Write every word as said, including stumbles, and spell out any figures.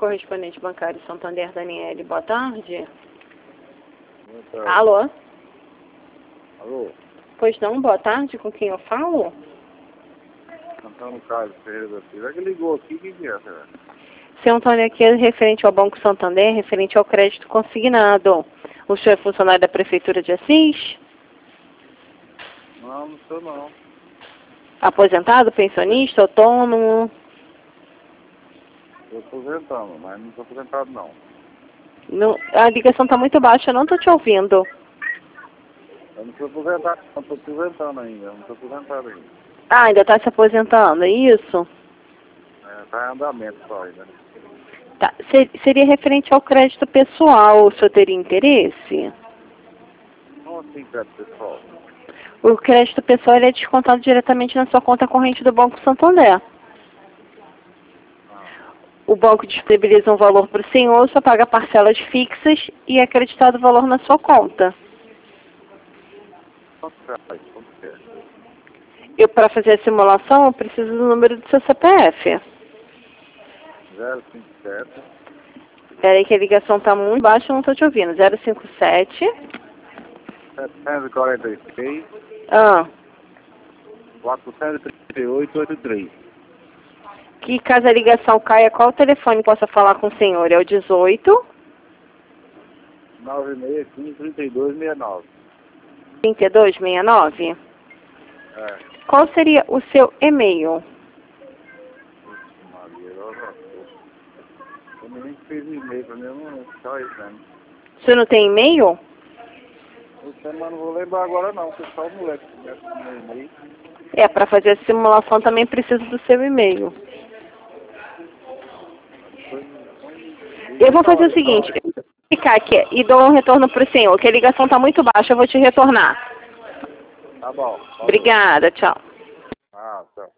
correspondente bancário Santander, Daniele. Boa tarde. Boa tarde. Alô? Alô? Pois não, boa tarde, com quem eu falo? Antônio Carlos Ferreira da Silva. É que ligou aqui, o que que é, senhora? Seu Antônio, aqui é referente ao Banco Santander, referente ao crédito consignado. O senhor é funcionário da Prefeitura de Assis? Não, não sou não. Aposentado, pensionista, autônomo? Estou aposentando, mas não estou aposentado não. Não, a ligação está muito baixa, eu não estou te ouvindo. Eu não estou aposentado, não estou aposentando ainda, eu não estou aposentado ainda. Ah, ainda está se aposentando, é isso? Está em andamento só ainda. Tá. Ser, seria referente ao crédito pessoal, o senhor teria interesse? Como assim, crédito pessoal? O crédito pessoal ele é descontado diretamente na sua conta corrente do Banco Santander. Ah, O banco disponibiliza um valor para o senhor, só paga parcelas fixas e é acreditado o valor na sua conta. quanto faz? Quanto que é? Eu, para fazer a simulação, eu preciso do número do seu C P F. zero cinco sete, Espera aí que a ligação está muito baixa, eu não estou te ouvindo. zero cinco sete. setecentos e quarenta e seis, Ah, quatrocentos e trinta e oito, oitenta e três. que caso a ligação caia, qual o telefone possa falar com o senhor? É o dezoito, nove seis um cinco, três dois seis nove. trinta e dois, sessenta e nove? É. Qual seria o seu e-mail? Maria, eu eu nem fiz e-mail pra mim, eu não só isso mesmo. O senhor não tem e-mail? Eu sei, mas não vou lembrar agora não, porque só o moleque que mexe com meu e-mail. É, para fazer a simulação também preciso do seu e-mail. Eu vou fazer o seguinte, eu vou ficar aqui e dou um retorno para o senhor, que a ligação está muito baixa, eu vou te retornar. Tá bom. Falou. Obrigada, tchau. Ah, tchau.